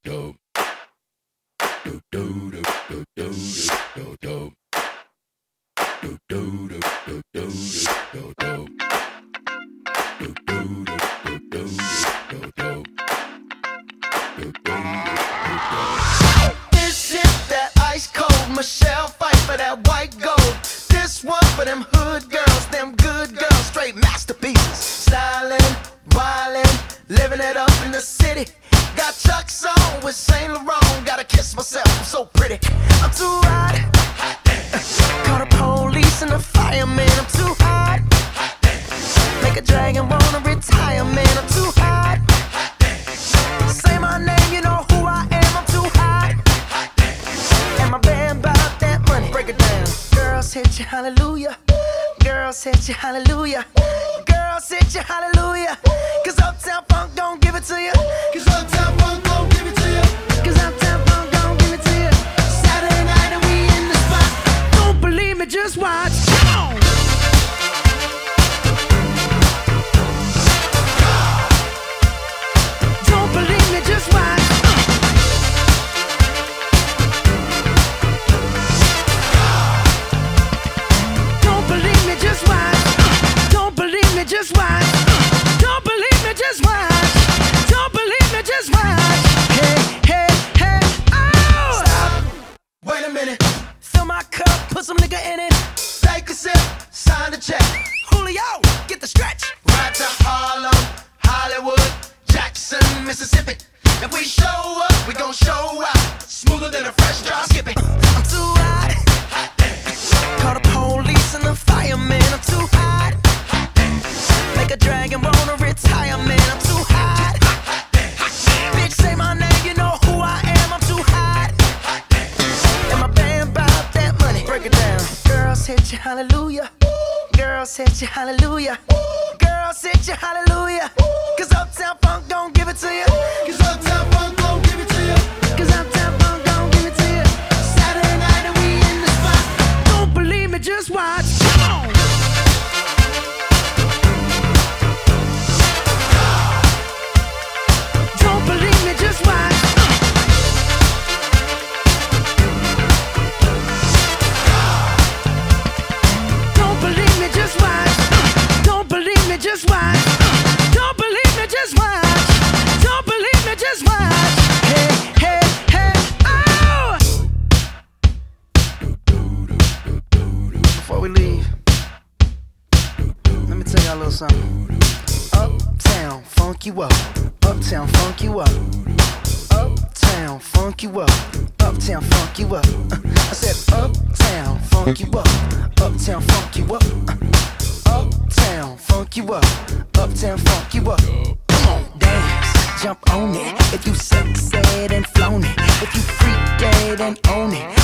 This is that ice cold Michelle fight for that white gold. This one for them hood girls, them good girls, straight masterpieces. Styling, wildin', living it up in the city. Got Chuck's on with Saint Laurent. Gotta kiss myself, I'm so pretty. I'm too hot. Call the police and the fireman. I'm too hot. Make a dragon wanna retire, man. I'm too hot. Say my name, you know who I am. I'm too hot. And my band bout that money. Break it down. Girls hit you, hallelujah. Girls hit you, hallelujah. Girls hit you, hallelujah. Cause Uptown Funk don't give it to you. Cause Uptown Funk don't give it to you. Cause Uptown Funk don't give it to you. Saturday night and we in the spot. Don't believe me, just watch. Come on. Don't believe me, just watch. Don't believe me, just watch. Don't believe me, just watch. Don't believe me, just watch. Don't believe me, just watch. Hey, hey, hey, oh! Stop. Wait a minute. Fill my cup, put some nigga in it. Take a sip, sign the check. Julio, get the stretch. Right to Harlem, Hollywood, Jackson, Mississippi. If we show up, we gon' show out. Smoother than a fresh drop. Skip it. I'm too hot. Call the police and the fireman. I'm too hot. Make a dragon wanna retire, man. I'm too hot. Bitch, say my name, you know who I am. I'm too hot. And my band bout that money. Break it down. Girls hit you, hallelujah. Girls hit you, hallelujah. Girls hit you, hallelujah. Cause Uptown Funk don't give it to you. Cause Uptown Funk don't give it to you. Cause Uptown Funk don't give it to you. Saturday night and we in the spot. Don't believe me, just watch. Come on. Don't believe me, just watch. Don't believe me, just watch. Don't believe me, just watch. Don't believe me, just watch. Don't believe me, just watch. Hey, hey, hey, oh! Before we leave, let me tell y'all a little something. Uptown, funk you up. Uptown, funk you up. Uptown, funk you up. Uptown, funk you up. I said uptown, funk you up. Uptown, funk you up. Uptown, funk you up. Uptown, funk you up. Come on, dance, jump on it. If you suck, said and flown it. If you freak dead and own it.